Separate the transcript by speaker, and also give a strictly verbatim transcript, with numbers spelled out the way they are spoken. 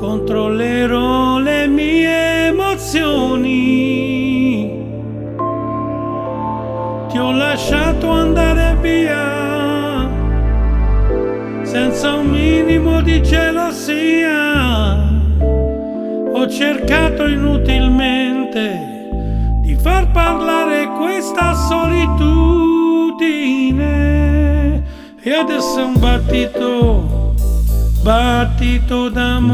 Speaker 1: controllerò le mie emozioni. Ti ho lasciato andare via senza un minimo di gelosia. Ho cercato inutilmente di far parlare questa solitudine, e adesso è un battito, battito d'amore.